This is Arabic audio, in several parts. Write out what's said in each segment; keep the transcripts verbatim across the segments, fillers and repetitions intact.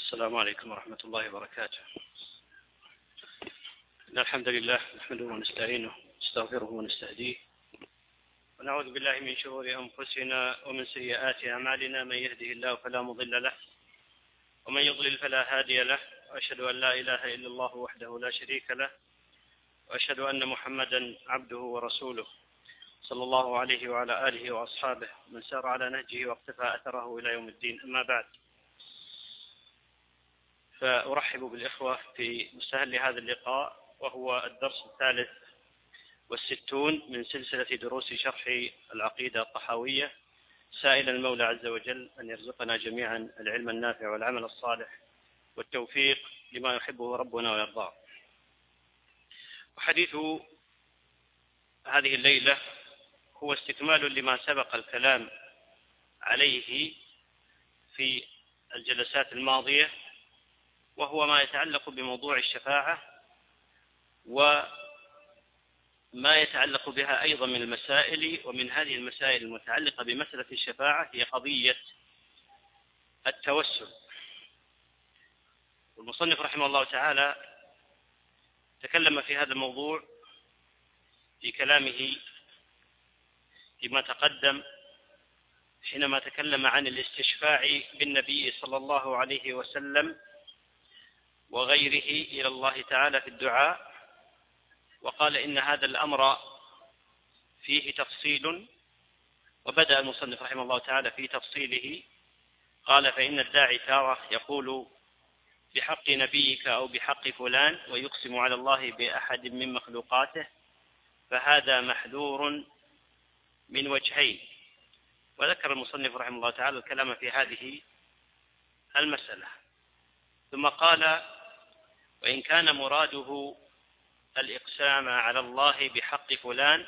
السلام عليكم ورحمة الله وبركاته. إن الحمد لله نحمده ونستعينه ونستغفره ونستهديه ونعوذ بالله من شرور أنفسنا ومن سيئات أعمالنا، من يهده الله فلا مضل له ومن يضلل فلا هادي له، وأشهد أن لا إله إلا الله وحده لا شريك له، وأشهد أن محمدا عبده ورسوله صلى الله عليه وعلى آله وأصحابه من سار على نهجه واقتفى أثره إلى يوم الدين. أما بعد، فأرحب بالإخوة في مستهل هذا اللقاء، وهو الدرس الثالث والستون من سلسلة دروس شرح العقيدة الطحاوية، سائل المولى عز وجل أن يرزقنا جميعا العلم النافع والعمل الصالح والتوفيق لما يحبه ربنا ويرضاه. وحديث هذه الليلة هو استكمال لما سبق الكلام عليه في الجلسات الماضية، وهو ما يتعلق بموضوع الشفاعة وما يتعلق بها أيضا من المسائل. ومن هذه المسائل المتعلقة بمسألة الشفاعة هي قضية التوسل. والمصنف رحمه الله تعالى تكلم في هذا الموضوع في كلامه فيما تقدم، حينما تكلم عن الاستشفاع بالنبي صلى الله عليه وسلم وغيره إلى الله تعالى في الدعاء، وقال إن هذا الأمر فيه تفصيل. وبدأ المصنف رحمه الله تعالى في تفصيله، قال: فإن الداعي تارة يقول بحق نبيك أو بحق فلان ويقسم على الله بأحد من مخلوقاته، فهذا محذور من وجهين. وذكر المصنف رحمه الله تعالى الكلام في هذه المسألة، ثم قال: وإن كان مراده الإقسام على الله بحق فلان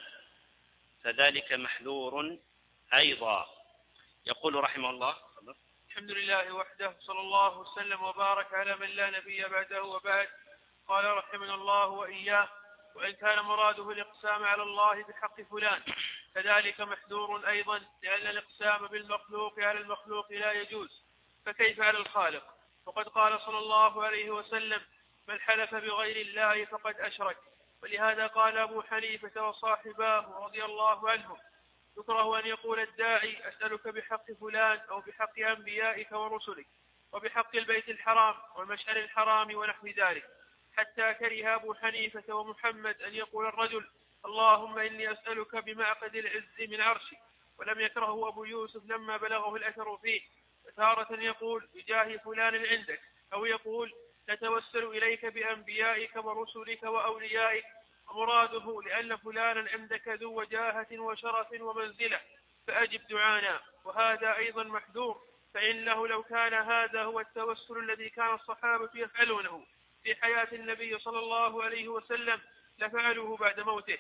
فذلك محذور أيضا. يقول رحمه الله: الحمد لله وحده، صلى الله وسلم وبارك على من لا نبي بعده. وبعد، قال رحمنا الله وإياه: وإن كان مراده الإقسام على الله بحق فلان فذلك محذور أيضا، لأن الإقسام بالمخلوق على المخلوق لا يجوز، فكيف على الخالق؟ وقد قال صلى الله عليه وسلم: من حلف بغير الله فقد أشرك. ولهذا قال أبو حنيفة وصاحباه رضي الله عنهم: يكره أن يقول الداعي: أسألك بحق فلان أو بحق أنبيائك ورسلك وبحق البيت الحرام والمشعر الحرام ونحو ذلك، حتى كره أبو حنيفة ومحمد أن يقول الرجل: اللهم إني أسألك بمعقد العز من عرشك. ولم يكرهه أبو يوسف لما بلغه الأثر فيه. وتارة يقول: بجاه فلان عندك، أو يقول: نتوسل إليك بأنبيائك ورسلك وأوليائك، ومراده لأن فلانا عندك ذو وجاهة وشرف ومنزلة فأجب دعانا. وهذا أيضا محذور، فإنه لو كان هذا هو التوسل الذي كان الصحابة يفعلونه في حياة النبي صلى الله عليه وسلم لفعلوه بعد موته،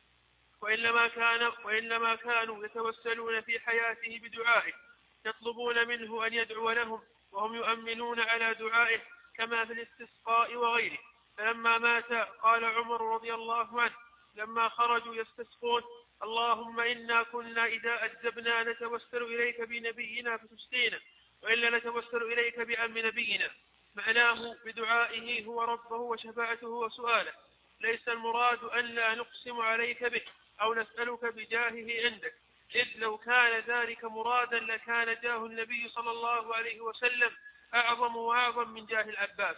وإنما كان وإنما كانوا يتوسلون في حياته بدعائه، يطلبون منه أن يدعو لهم وهم يؤمنون على دعائه، كما في الاستسقاء وغيره. فلما مات قال عمر رضي الله عنه لما خرجوا يستسقون: اللهم إنا كنا إذا أجزبنا نتوسل إليك بنبينا فتسقينا، وإلا نتوسل إليك بأم نبينا. معناه بدعائه هو ربه وشفاعته وسؤاله، ليس المراد أن لا نقسم عليك به أو نسألك بجاهه عندك، إذ لو كان ذلك مرادا لكان جاه النبي صلى الله عليه وسلم أعظم وأعظم من جاه العباس.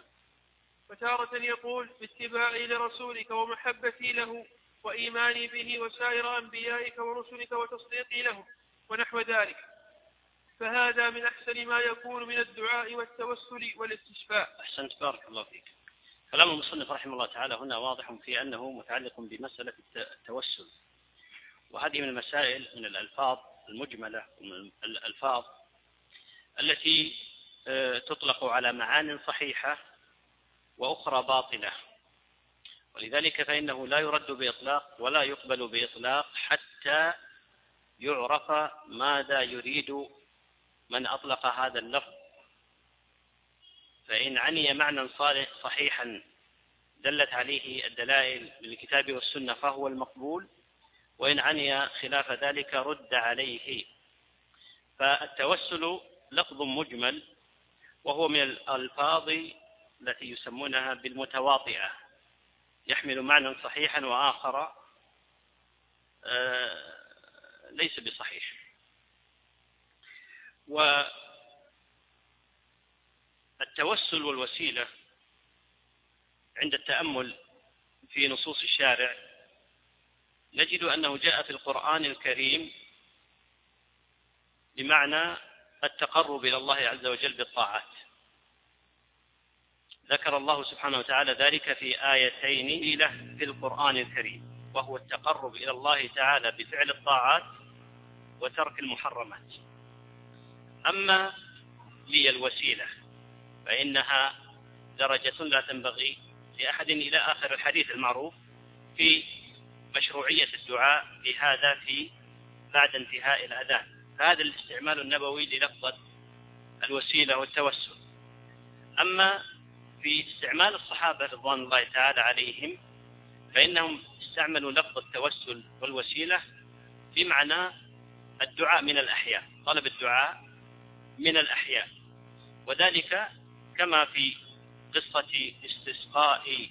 وتارة يقول: باتباعي لرسولك ومحبتي له وإيماني به وسائر أنبيائك ورسلك وتصديقي لهم ونحو ذلك. فهذا من أحسن ما يكون من الدعاء والتوسل والاستشفاء. أحسنت، بارك الله فيك. كلام المصنف رحمه الله تعالى هنا واضح في أنه متعلق بمسألة التوسل، وهذه من المسائل من الألفاظ المجملة ومن الألفاظ التي تطلق على معان صحيحة وأخرى باطلة، ولذلك فإنه لا يرد بإطلاق ولا يقبل بإطلاق حتى يعرف ماذا يريد من أطلق هذا اللفظ. فإن عني معنى صالح صحيحا دلت عليه الدلائل من الكتاب والسنة فهو المقبول، وإن عني خلاف ذلك رد عليه. فالتوسل لفظ مجمل، وهو من الألفاظ التي يسمونها بالمتواطئة، يحمل معنى صحيحا وآخر ليس بصحيح. والتوسل والوسيلة عند التأمل في نصوص الشارع نجد أنه جاء في القرآن الكريم بمعنى التقرب إلى الله عز وجل بالطاعات. ذكر الله سبحانه وتعالى ذلك في آيتين له في القرآن الكريم، وهو التقرب إلى الله تعالى بفعل الطاعات وترك المحرمات. أما لي الوسيلة فإنها درجة لا تنبغي لأحد إلى آخر الحديث المعروف في مشروعية الدعاء بهذا في بعد انتهاء الأذان. فهذا الاستعمال النبوي للفظة الوسيلة والتوسل. أما في استعمال الصحابة رضوان الله تعالى عليهم فإنهم استعملوا لفظ التوسل والوسيلة بمعنى الدعاء من الأحياء، طلب الدعاء من الأحياء، وذلك كما في قصة استسقاء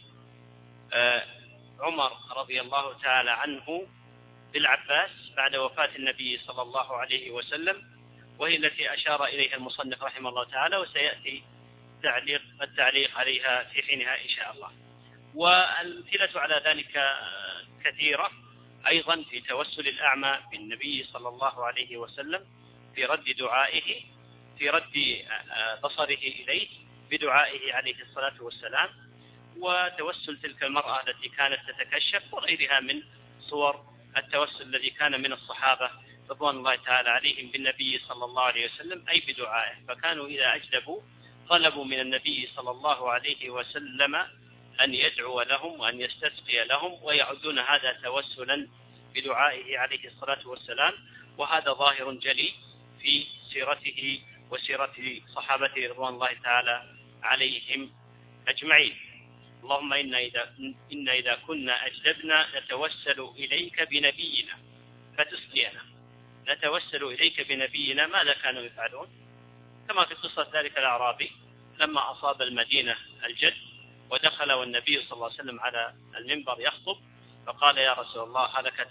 عمر رضي الله تعالى عنه بالعباس بعد وفاة النبي صلى الله عليه وسلم، وهي التي أشار إليها المصنف رحمه الله تعالى، وسيأتي تعليق التعليق عليها في حينها إن شاء الله. والأمثلة على ذلك كثيرة أيضا في توسل الأعمى بالنبي صلى الله عليه وسلم في رد دعائه، في رد بصره إليه بدعائه عليه الصلاة والسلام، وتوسل تلك المرأة التي كانت تتكشف وغيرها من صور التوسل الذي كان من الصحابة رضوان الله تعالى عليهم بالنبي صلى الله عليه وسلم أي بدعائه. فكانوا إذا أجدبوا طلبوا من النبي صلى الله عليه وسلم أن يدعو لهم وأن يستسقي لهم، ويعدون هذا توسلا بدعائه عليه الصلاة والسلام. وهذا ظاهر جلي في سيرته وسيرة صحابته رضوان الله تعالى عليهم أجمعين. اللهم إنا إذا, إن إذا كنا أجدبنا نتوسل إليك بنبينا فتسقينا. نتوسل إليك بنبينا. ماذا كانوا يفعلون؟ كما في قصة ذلك الأعرابي لما أصاب المدينة الجد ودخل والنبي صلى الله عليه وسلم على المنبر يخطب، فقال يا رسول الله هلكت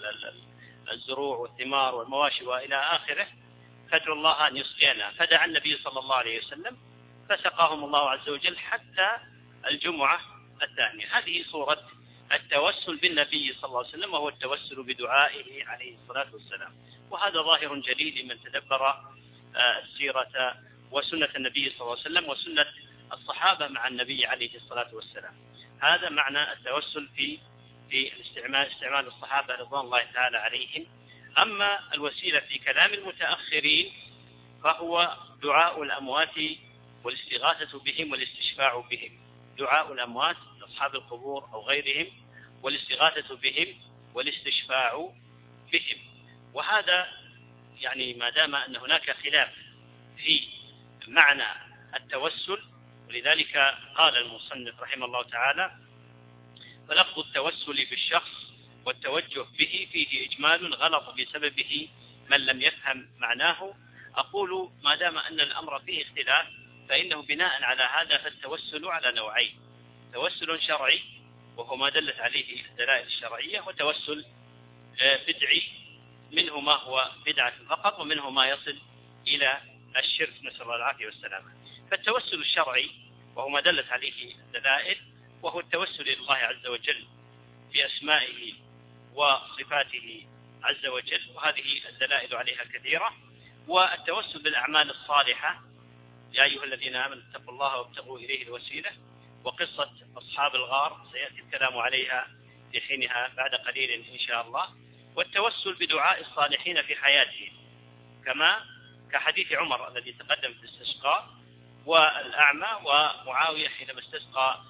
الزروع والثمار والمواشي وإلى آخره، فادعوا الله أن يسقينا. فدعا النبي صلى الله عليه وسلم فسقاهم الله عز وجل حتى الجمعة الثانية. هذه صورة التوسل بالنبي صلى الله عليه وسلم، وهو التوسل بدعائه عليه الصلاة والسلام. وهذا ظاهر جليل لمن تدبر السيرة وسنة النبي صلى الله عليه وسلم وسنة الصحابة مع النبي عليه الصلاة والسلام. هذا معنى التوسل في في الاستعمال استعمال الصحابة رضوان الله تعالى عليهم. أما الوسيلة في كلام المتأخرين فهو دعاء الأموات والاستغاثة بهم والاستشفاع بهم. دعاء الأموات أصحاب القبور أو غيرهم والاستغاثة بهم والاستشفاع بهم. وهذا يعني ما دام أن هناك خلاف في معنى التوسل، ولذلك قال المصنف رحمه الله تعالى فلفظ التوسل بالشخص والتوجه به فيه إجمال غلط بسببه من لم يفهم معناه. أقول ما دام أن الأمر فيه اختلاف فإنه بناء على هذا فالتوسل على نوعين: توسل شرعي وهو ما دلت عليه الدلائل الشرعية، وتوسل بدعي منه ما هو بدعة فقط ومنه ما يصل إلى الشرك، نسأل الله العافية والسلامة. فالتوسل الشرعي وهو ما دلت عليه الدلائل وهو التوسل إلى الله عز وجل بأسمائه وصفاته عز وجل، وهذه الدلائل عليها كثيرة. والتوسل بالأعمال الصالحة يا أيها الذين آمنوا اتقوا الله وابتغوا إليه الوسيلة، وقصة أصحاب الغار سيأتي الكلام عليها في حينها بعد قليل إن شاء الله. والتوسل بدعاء الصالحين في حياتهم كما كحديث عمر الذي تقدم في الاستسقاء والأعمى ومعاوية حينما استسقى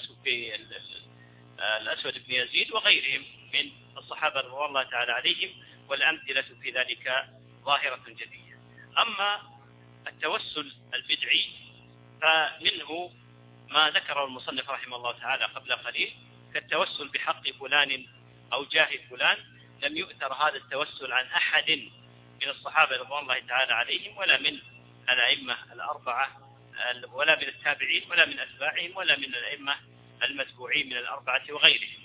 بالأسود بن يزيد وغيرهم من الصحابة رضي الله تعالى عليهم، والأمثلة في ذلك ظاهرة جلية. أما التوسل البدعي فمنه ما ذكره المصنف رحمه الله تعالى قبل قليل كالتوسل بحق فلان أو جاه فلان. لم يؤثر هذا التوسل عن أحد من الصحابة رضي الله تعالى عليهم ولا من الأئمة الأربعة ولا من التابعين ولا من أتباعهم ولا من الأئمة المتبوعين من الأربعة وغيرهم.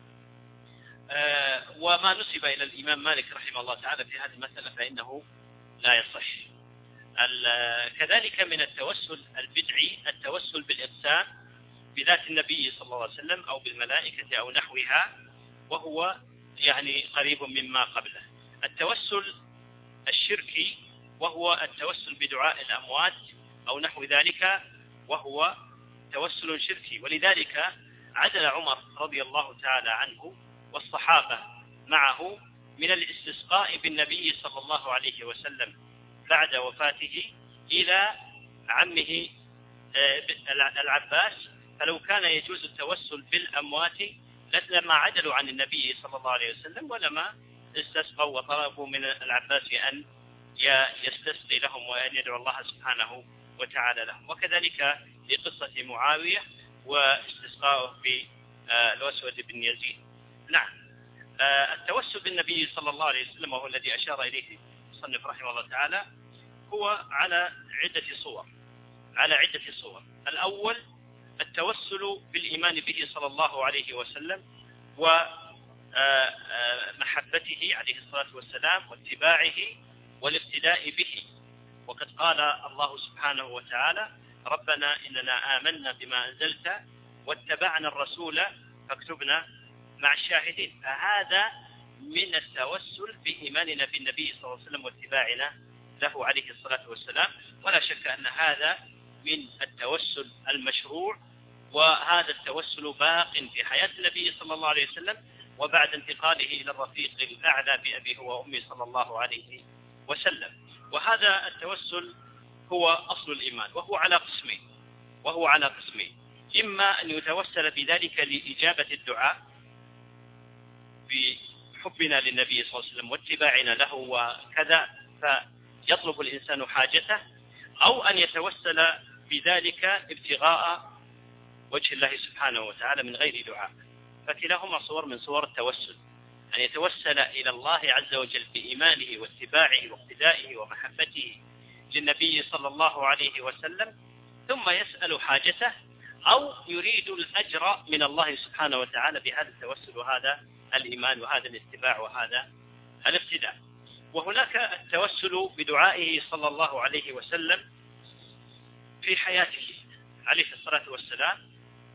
وما نسب إلى الإمام مالك رحمه الله تعالى في هذه المسألة فإنه لا يصح. كذلك من التوسل البدعي التوسل بالإقسام بذات النبي صلى الله عليه وسلم أو بالملائكة أو نحوها، وهو يعني قريب مما قبله. التوسل الشركي وهو التوسل بدعاء الأموات أو نحو ذلك، وهو توسل شركي. ولذلك عدل عمر رضي الله تعالى عنه والصحابة معه من الاستسقاء بالنبي صلى الله عليه وسلم بعد وفاته إلى عمه العباس، فلو كان يجوز التوسل بالأموات لما عدلوا عن النبي صلى الله عليه وسلم ولما استسقوا وطلبوا من العباس أن يستسقي لهم وأن يدعو الله سبحانه وتعالى لهم. وكذلك لقصة معاوية واستسقاءه بالأسود بن يزيد. نعم، التوسل بالنبي صلى الله عليه وسلم وهو الذي أشار إليه المصنف رحمه الله تعالى هو على عدة صور على عدة صور الأول التوسل بالإيمان به صلى الله عليه وسلم ومحبته عليه الصلاة والسلام واتباعه والاقتداء به. وقد قال الله سبحانه وتعالى: ربنا إننا آمنا بما أنزلت واتبعنا الرسول فاكتبنا مع الشاهدين. فهذا من التوسل بإيماننا بالنبي صلى الله عليه وسلم واتباعنا له عليه الصلاة والسلام، ولا شك أن هذا من التوسل المشروع، وهذا التوسل باق في حياة النبي صلى الله عليه وسلم وبعد انتقاله إلى الرفيق الأعلى بأبيه وأمه صلى الله عليه وسلم. وهذا التوسل هو أصل الإيمان، وهو على قسمين وهو على قسمين إما أن يتوسل بذلك لإجابة الدعاء بحبنا للنبي صلى الله عليه وسلم واتباعنا له وكذا فيطلب الإنسان حاجته، أو أن يتوسل بذلك ابتغاء وجه الله سبحانه وتعالى من غير دعاء. فكلاهما صور من صور التوسل، أن يتوسل إلى الله عز وجل بإيمانه واتباعه واقتدائه ومحبته للنبي صلى الله عليه وسلم ثم يسأل حاجته، أو يريد الأجر من الله سبحانه وتعالى بهذا التوسل وهذا الإيمان وهذا الاتباع وهذا الاقتداء. وهناك التوسل بدعائه صلى الله عليه وسلم في حياته عليه الصلاة والسلام،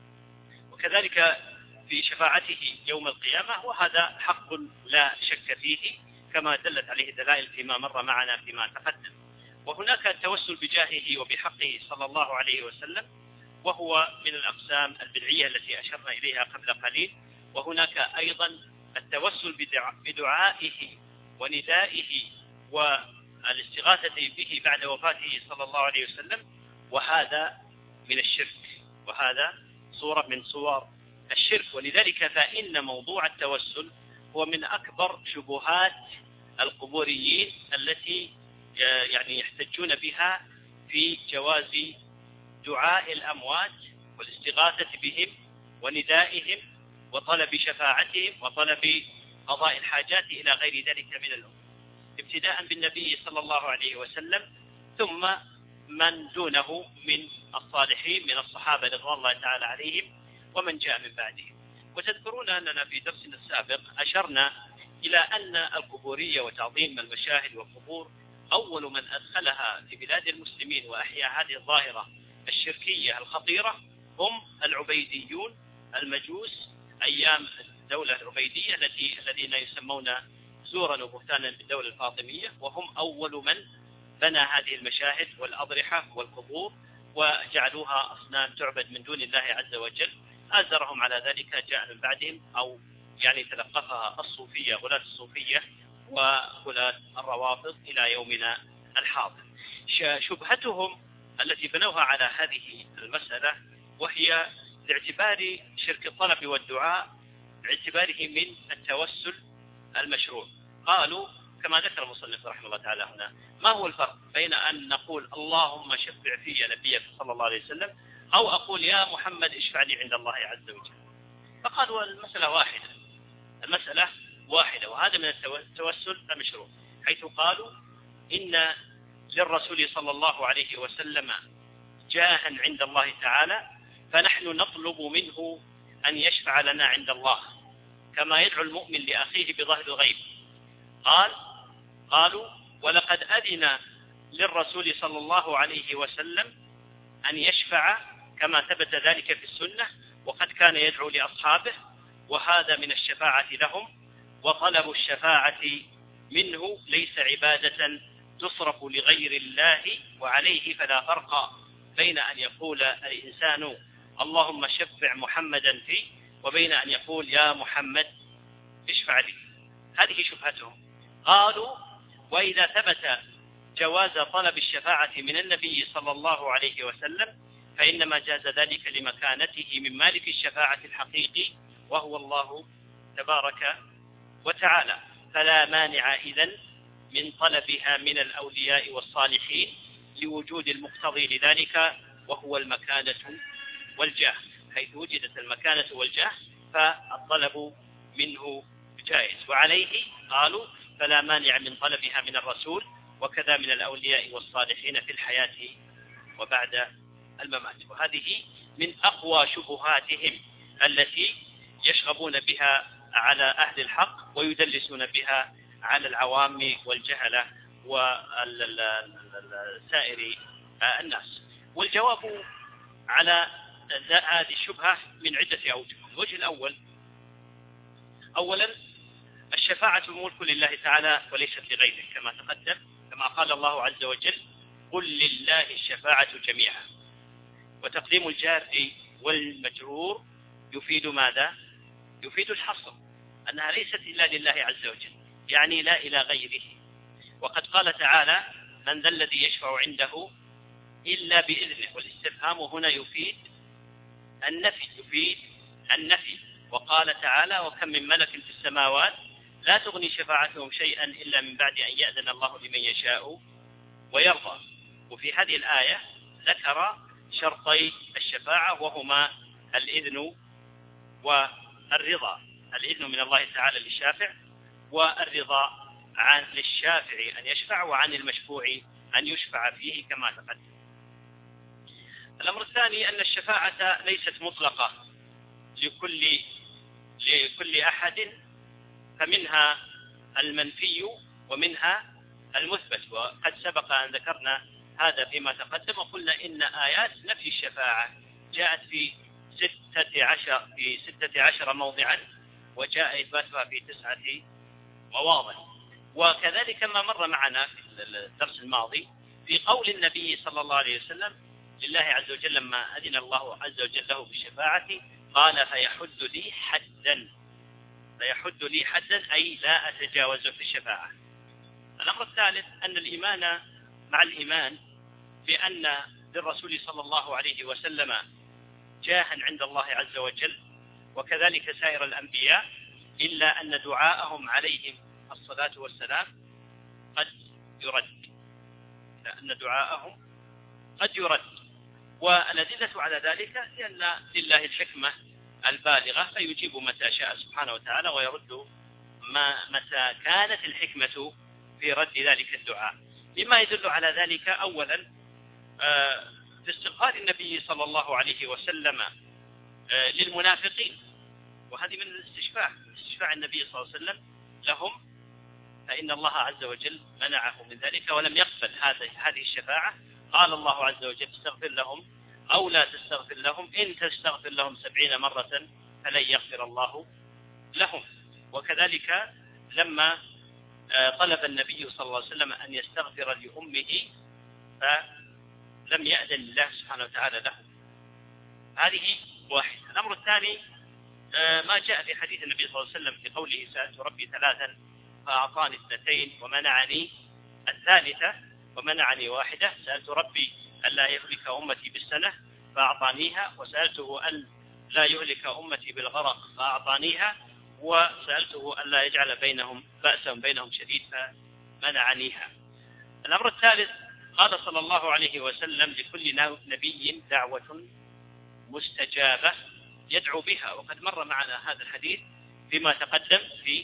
وكذلك في شفاعته يوم القيامة، وهذا حق لا شك فيه كما دلت عليه الدلائل فيما مر معنا فيما تقدم. وهناك التوسل بجاهه وبحقه صلى الله عليه وسلم، وهو من الأقسام البدعية التي أشرنا إليها قبل قليل. وهناك أيضا التوسل بدعائه وندائه والاستغاثة به بعد وفاته صلى الله عليه وسلم، وهذا من الشرك، وهذا صورة من صور الشرك. ولذلك فإن موضوع التوسل هو من أكبر شبهات القبوريين التي يعني يحتجون بها في جواز دعاء الأموات والاستغاثة بهم وندائهم وطلب شفاعتهم وطلب قضاء الحاجات إلى غير ذلك من الأمور، ابتداء بالنبي صلى الله عليه وسلم ثم من دونه من الصالحين من الصحابة رضوان الله تعالى عليهم ومن جاء من بعدهم. وتذكرون أننا في درسنا السابق أشرنا إلى أن القبورية وتعظيم المشاهد والقبور أول من أدخلها في بلاد المسلمين وأحيا هذه الظاهرة الشركية الخطيرة هم العبيديون المجوس أيام الدولة العبيدية التي الذين يسمون زورا وبهتانا بالدولة الفاطمية، وهم أول من بنى هذه المشاهد والأضرحة والقبور وجعلوها أصنام تعبد من دون الله عز وجل. آزرهم على ذلك جاء من بعدهم أو يعني تلقفها الصوفية غلاة الصوفية وغلاة الروافض إلى يومنا الحاضر. شبهتهم التي بنوها على هذه المسألة وهي باعتبار شرك الطلب والدعاء باعتباره من التوسل المشروع. قالوا كما ذكر المصنف رحمه الله تعالى هنا: ما هو الفرق بين أن نقول اللهم شفع في نبيك صلى الله عليه وسلم أو أقول يا محمد اشفع لي عند الله عز وجل؟ فقالوا المسألة واحدة المسألة واحدة وهذا من التوسل المشروع، حيث قالوا إن للرسول صلى الله عليه وسلم جاها عند الله تعالى، فنحن نطلب منه أن يشفع لنا عند الله كما يدعو المؤمن لأخيه بظهر الغيب. قال قالوا ولقد أذن للرسول صلى الله عليه وسلم أن يشفع كما ثبت ذلك في السنة، وقد كان يدعو لأصحابه، وهذا من الشفاعة لهم، وطلب الشفاعة منه ليس عبادة تصرف لغير الله، وعليه فلا فرق بين أن يقول الإنسان اللهم شفع محمدا فيه وبين أن يقول يا محمد اشفع لي. هذه شبهتهم. قالوا وإذا ثبت جواز طلب الشفاعة من النبي صلى الله عليه وسلم فإنما جاز ذلك لمكانته من مالك الشفاعة الحقيقي وهو الله تبارك وتعالى، فلا مانع إذن من طلبها من الأولياء والصالحين لوجود المقتضي لذلك وهو المكانة والجاه. حيث وجدت المكانة والجاه فالطلب منه جائز، وعليه قالوا فلا مانع من طلبها من الرسول وكذا من الأولياء والصالحين في الحياة وبعد الممات. وهذه من أقوى شبهاتهم التي يشغبون بها على أهل الحق ويدلسون بها على العوام والجهلة وسائر الناس. والجواب على هذه الشبهة من عدة أوجه. الوجه الأول، أولا الشفاعة ملك لله تعالى وليست لغيره كما تقدم، كما قال الله عز وجل قل لله الشفاعة جميعا. وتقديم الجار والمجرور يفيد ماذا؟ يفيد الحصر، أنها ليست إلا لله عز وجل، يعني لا إلى غيره. وقد قال تعالى من ذا الذي يشفع عنده إلا بإذنه، والاستفهام هنا يفيد النفي يفيد النفي وقال تعالى وكم من ملك في السماوات لا تغني شفاعتهم شيئا إلا من بعد أن يأذن الله لمن يشاء ويرضى. وفي هذه الآية ذكر شرطي الشفاعة وهما الإذن والرضا، الإذن من الله تعالى للشافع، والرضا عن للشافع أن يشفع وعن المشفوع أن يشفع فيه كما تقدم. الأمر الثاني أن الشفاعة ليست مطلقة لكل لكل أحد، فمنها المنفي ومنها المثبت، وقد سبق أن ذكرنا هذا فيما تقدم، وقلنا إن آيات نفي الشفاعة جاءت في ستة عشر في ستة عشر موضعا، وجاء إثباتها في تسعة مواضع. وكذلك ما مر معنا في الدرس الماضي في قول النبي صلى الله عليه وسلم لله عز وجل لما أذن الله عز وجل له بالشفاعة قال فيحد لي حدا، فيحد لي حدا أي لا أتجاوز في الشفاعة. الأمر الثالث أن الإيمان مع الإيمان بأن للرسول صلى الله عليه وسلم جاها عند الله عز وجل وكذلك سائر الأنبياء، إلا أن دعاءهم عليهم الصلاة والسلام قد يرد، لأن دعاءهم قد يرد. والأدلة على ذلك لأن لله الحكمة البالغة فيجيب متى شاء سبحانه وتعالى ويرد ما متى كانت الحكمة في رد ذلك الدعاء. مما يدل على ذلك أولا في استغفار النبي صلى الله عليه وسلم للمنافقين، وهذه من الاستشفاع استشفاع النبي صلى الله عليه وسلم لهم، فإن الله عز وجل منعه من ذلك ولم يقبل هذه الشفاعة. قال الله عز وجل استغفر لهم أو لا تستغفر لهم إن تستغفر لهم سبعين مرة فلن يغفر الله لهم. وكذلك لما طلب النبي صلى الله عليه وسلم أن يستغفر لأمه فلم يأذن الله سبحانه وتعالى له. هذه واحد. الأمر الثاني ما جاء في حديث النبي صلى الله عليه وسلم في قوله سألت ربي ثلاثا فأعطاني اثنتين ومنعني الثالثة ومنعني واحدة. سألت ربي ألا يهلك أمتي بالسنة فأعطانيها، وسألته أن لا يهلك أمتي بالغرق فأعطانيها، وسألته أن لا يجعل بينهم بأسا بينهم شديد فمنعنيها. الأمر الثالث قال صلى الله عليه وسلم لكل نبي دعوة مستجابة يدعو بها، وقد مر معنا هذا الحديث فيما تقدم في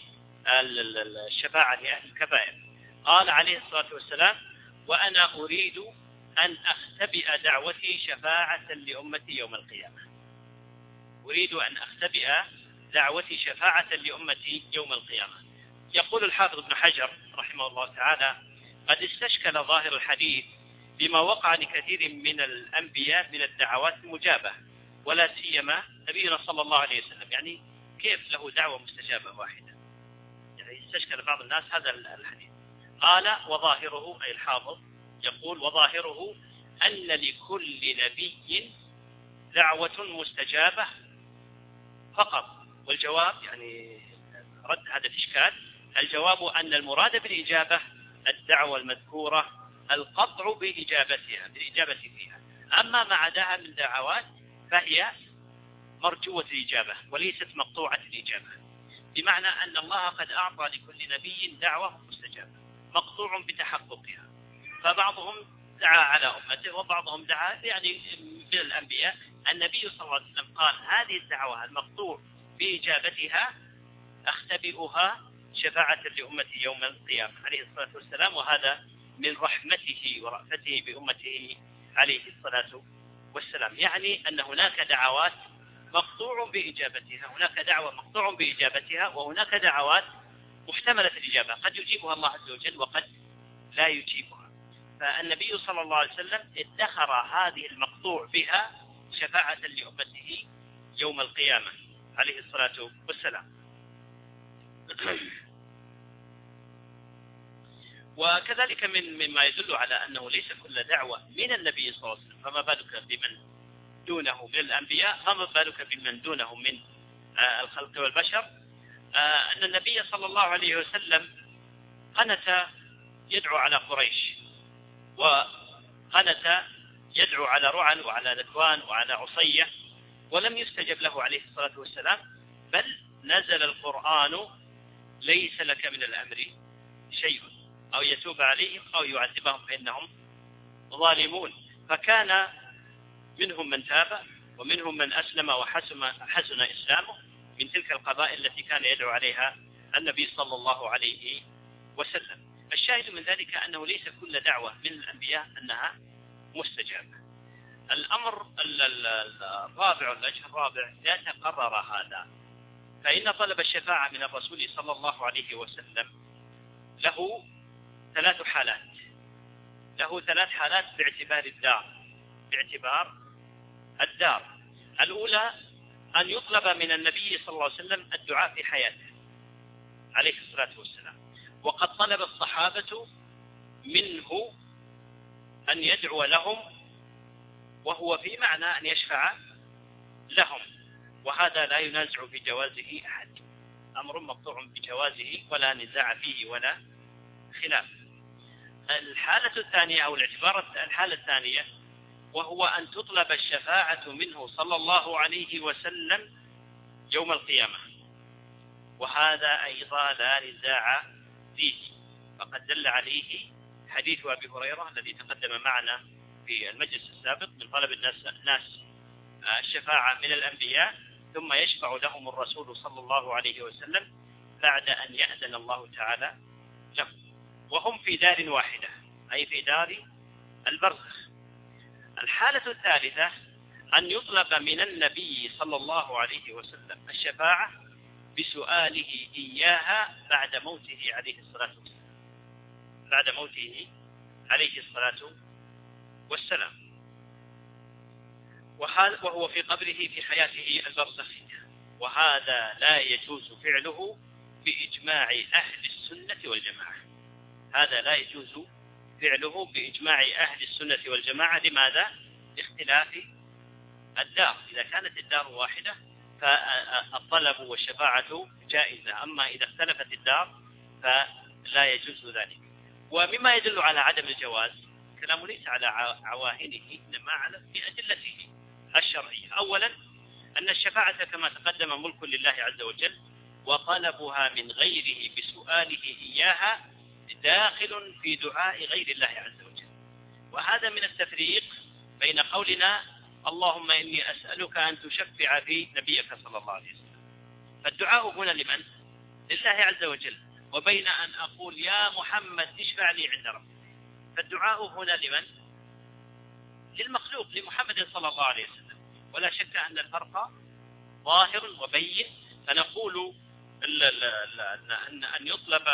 الشفاعة لأهل الكبائر. قال عليه الصلاة والسلام وأنا أريد أن أختبئ دعوتي شفاعة لأمتي يوم القيامة. أريد أن أختبئ دعوتي شفاعة لأمتي يوم القيامة. يقول الحافظ ابن حجر رحمه الله تعالى: قد استشكل ظاهر الحديث بما وقع لكثير من الأنبياء من الدعوات المجابة، ولا سيما نبينا صلى الله عليه وسلم. يعني كيف له دعوة مستجابة واحدة؟ يعني استشكل بعض الناس هذا الحديث. قال: وظاهره، أي الحافظ يقول: وظاهره أن لكل نبي دعوة مستجابة فقط. والجواب يعني رد هذا الإشكال، الجواب أن المراد بالإجابة الدعوة المذكورة القطع بإجابتها بالإجابة فيها، أما ما عداها من دعوات فهي مرجوة الإجابة وليست مقطوعة الإجابة، بمعنى أن الله قد أعطى لكل نبي دعوة مستجابة مقطوع بتحققها، فبعضهم دعا على أمته وبعضهم دعا يعني من الأنبياء. النبي صلى الله عليه وسلم قال: هذه الدعوة المقطوع بإجابتها أختبئها شفاعة لأمتي يوم القيامة عليه الصلاة والسلام، وهذا من رحمته ورأفته بأمته عليه الصلاة والسلام. يعني أن هناك دعوات مقطوع بإجابتها، هناك دعوة مقطوع بإجابتها، وهناك دعوات محتملة الإجابة، قد يجيبها الله عز وجل وقد لا يجيبها. فالنبي صلى الله عليه وسلم ادخر هذه المقطوع بها شفاعة لأمته يوم القيامة عليه الصلاة والسلام. وكذلك من مما يدل على أنه ليس كل دعوة من النبي صلى الله عليه وسلم، فما بالك بمن دونه من الأنبياء، فما بالك بمن دونه من الخلق والبشر، أن النبي صلى الله عليه وسلم قنت يدعو على قريش، وقنت يدعو على رعل وعلى ذكوان وعلى عصية، ولم يستجب له عليه الصلاة والسلام، بل نزل القرآن: ليس لك من الأمر شيء، أو يتوب عليهم أو يعذبهم فإنهم ظالمون. فكان منهم من تاب ومنهم من أسلم وحسن حسن إسلامه من تلك القبائل التي كان يدعو عليها النبي صلى الله عليه وسلم. الشاهد من ذلك أنه ليس كل دعوة من الأنبياء أنها مستجابة. الأمر الرابع والوجه الرابع: لا تقرر هذا، فإن طلب الشفاعة من الرسول صلى الله عليه وسلم له ثلاث حالات له ثلاث حالات باعتبار الدار باعتبار الدار الأولى: أن يطلب من النبي صلى الله عليه وسلم الدعاء في حياته عليه الصلاة والسلام، وقد طلب الصحابة منه أن يدعو لهم، وهو في معنى أن يشفع لهم، وهذا لا ينازع في جوازه أحد، أمر مقطوع بجوازه ولا نزاع فيه ولا خلاف. الحالة الثانية أو الاعتبار الحالة الثانية، وهو أن تطلب الشفاعة منه صلى الله عليه وسلم يوم القيامة، وهذا أيضا لا نزاع فيه، فقد دل عليه حديث أبي هريرة الذي تقدم معنا في المجلس السابق من طلب الناس, الناس الشفاعة من الأنبياء، ثم يشفع لهم الرسول صلى الله عليه وسلم بعد أن يأذن الله تعالى لهم، وهم في دار واحدة أي في دار البرزخ. الحالة الثالثة: أن يطلب من النبي صلى الله عليه وسلم الشفاعة بسؤاله إياها بعد موته عليه الصلاة والسلام بعد موته عليه الصلاة والسلام وهو في قبره في حياته البرزخية، وهذا لا يجوز فعله بإجماع أهل السنة والجماعة هذا لا يجوز فعله بإجماع أهل السنة والجماعة. لماذا؟ لاختلاف الدار. إذا كانت الدار واحدة فالطلب والشفاعة جائزة، أما إذا اختلفت الدار فلا يجوز ذلك. ومما يدل على عدم الجواز، كلام ليس على عواهنه إنما على بأدلته الشرعية. أولا: أن الشفاعة كما تقدم ملك لله عز وجل، وطلبها من غيره بسؤاله إياها داخل في دعاء غير الله عز وجل، وهذا من التفريق بين قولنا اللهم إني أسألك أن تشفع في نبيك صلى الله عليه وسلم، فالدعاء هنا لمن؟ لله عز وجل، وبين أن أقول يا محمد اشفع لي عند ربك، فالدعاء هنا لمن؟ مخلوق لمحمد صلى الله عليه وسلم، ولا شك أن الفرق ظاهر وبين. فنقول أن يطلب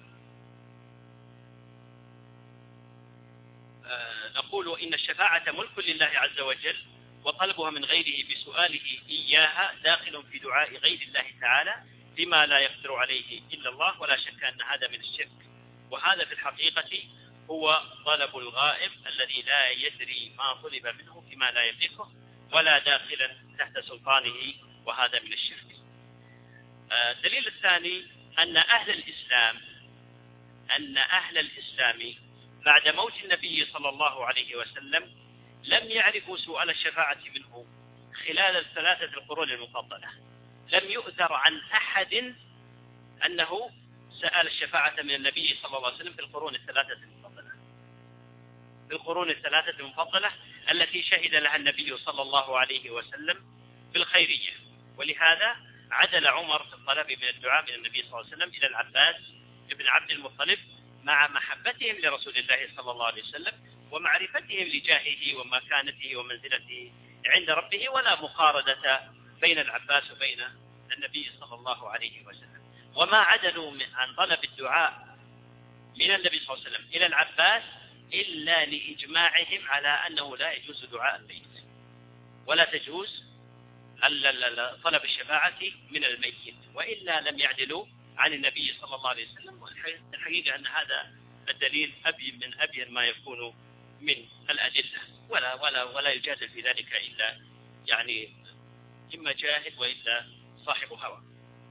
نقول إن الشفاعة ملك لله عز وجل، وطلبها من غيره بسؤاله إياها داخل في دعاء غير الله تعالى بما لا يقدر عليه إلا الله، ولا شك أن هذا من الشرك. وهذا في الحقيقة هو طلب الغائب الذي لا يدري ما طلب منه فيما لا يملكه ولا داخلا تحت سلطانه، وهذا من الشرك. الدليل الثاني أن أهل الإسلام أن أهل الإسلام بعد موت النبي صلى الله عليه وسلم لم يعرفوا سؤال الشفاعة منه خلال الثلاثة القرون المفضلة. لم يؤثر عن أحد أنه سأل الشفاعة من النبي صلى الله عليه وسلم في القرون الثلاثة المفضلة في القرون الثلاثة المفضلة التي شهد لها النبي صلى الله عليه وسلم بالخيرية. ولهذا عدل عمر في الطلب من الدعاء من النبي صلى الله عليه وسلم إلى العباس ابن عبد المطلب، مع محبتهم لرسول الله صلى الله عليه وسلم ومعرفتهم لجاهه ومكانته ومنزلته عند ربه، ولا مقارنة بين العباس وبين النبي صلى الله عليه وسلم. وما عدلوا عن طلب الدعاء من النبي صلى الله عليه وسلم إلى العباس إلا لإجماعهم على أنه لا يجوز دعاء الميت، ولا تجوز طلب الشفاعة من الميت، وإلا لم يعدلوا عن النبي صلى الله عليه وسلم. الحقيقة أن هذا الدليل أبين من أبين ما يكون من الأدلة، ولا ولا ولا يجادل في ذلك إلا يعني إما جاهل وإلا صاحب هوى.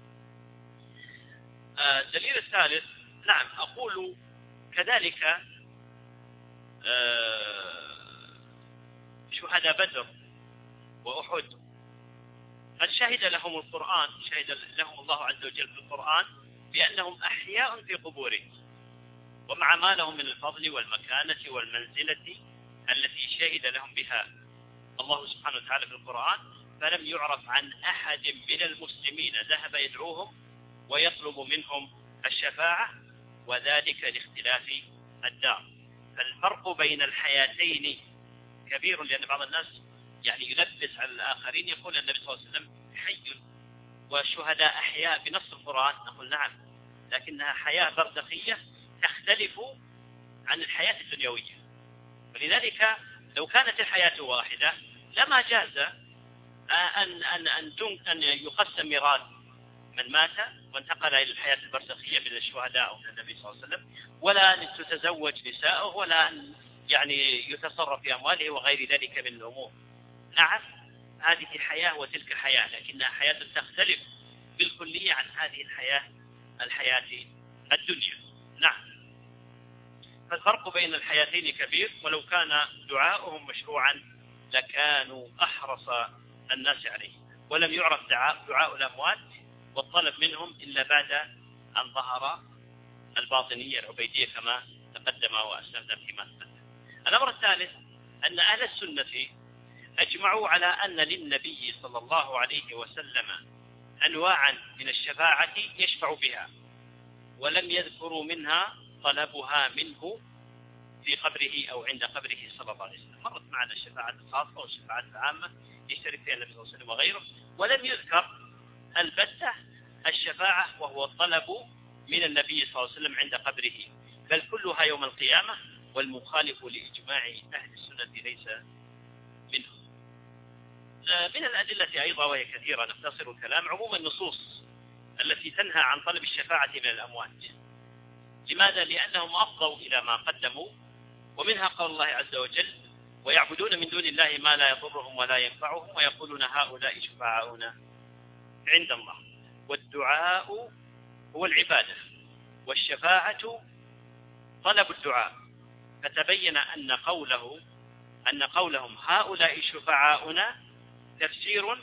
الدليل الثالث، نعم أقول كذلك شهداء بدر وأحد قد شهد لهم القرآن، شهد لهم الله عز وجل في القرآن بأنهم أحياء في قبورهم، ومع ما لهم من الفضل والمكانة والمنزلة التي شهد لهم بها الله سبحانه وتعالى في القرآن، فلم يعرف عن أحد من المسلمين ذهب يدعوهم ويطلب منهم الشفاعة، وذلك لاختلاف الدار. فالفرق بين الحياتين كبير، لأن بعض الناس يعني يلبس على الآخرين، يقول النبي صلى الله عليه وسلم حي والشهداء أحياء بنص القرآن. نقول نعم، لكنها حياة برزخية تختلف عن الحياة الدنيوية. ولذلك لو كانت الحياة واحدة لما جاز أن أن أن أن يقسم ميراث من مات وانتقل إلى الحياة البرزخية من الشهداء أو من النبي صلى الله عليه وسلم، ولا أن تتزوج نساءه، ولا أن يعني يتصرف في أمواله وغير ذلك من الأمور. نعم هذه حياة وتلك حياة، لكنها حياة تختلف بالكلية عن هذه الحياة الحياة الدنيا. نعم، فالفرق بين الحياتين كبير، ولو كان دعاؤهم مشروعا لكانوا أحرص الناس عليه. ولم يعرف دعاء, دعاء الأموات والطلب منهم إلا بعد أن ظهر الباطنية العبيدية كما تقدم وأسلمنا فيما تقدم. الأمر الثالث أن أهل السنة أجمعوا على أن للنبي صلى الله عليه وسلم أنواعا من الشفاعة يشفع بها، ولم يذكروا منها طلبها منه في قبره أو عند قبره صلى الله عليه وسلم. مرت معنا الشفاعة الخاصة والشفاعة العامة يشترك فيها النبي صلى الله عليه وسلم وغيره، ولم يذكر البتة الشفاعة وهو الطلب من النبي صلى الله عليه وسلم عند قبره، بل كلها يوم القيامة، والمخالف لإجماع أهل السنة ليس منه. من الأدلة أيضا وهي كثيرة نختصر الكلام، عموم النصوص التي تنهى عن طلب الشفاعة من الأموات. لماذا؟ لأنهم أفضوا إلى ما قدموا، ومنها قول الله عز وجل: ويعبدون من دون الله ما لا يضرهم ولا ينفعهم ويقولون هؤلاء شفعاؤنا عند الله. والدعاء هو العبادة، والشفاعة طلب الدعاء. فتبين أن قوله أن قولهم هؤلاء شفعاؤنا تفسير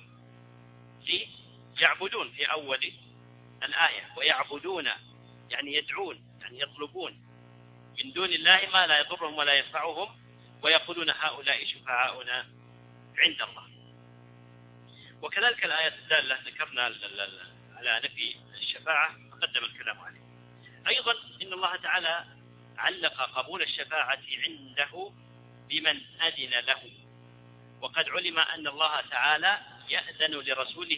ليعبدون في أول الآية، ويعبدون يعني يدعون يعني يطلبون من دون الله ما لا يضرهم ولا ينفعهم، ويقولون هؤلاء شفعاؤنا عند الله. وكذلك الآيات الدالة ذكرنا على نفي الشفاعة تقدم الكلام عليه. أيضا إن الله تعالى علق قبول الشفاعة عنده بمن أذن له، وقد علم أن الله تعالى يأذن لرسوله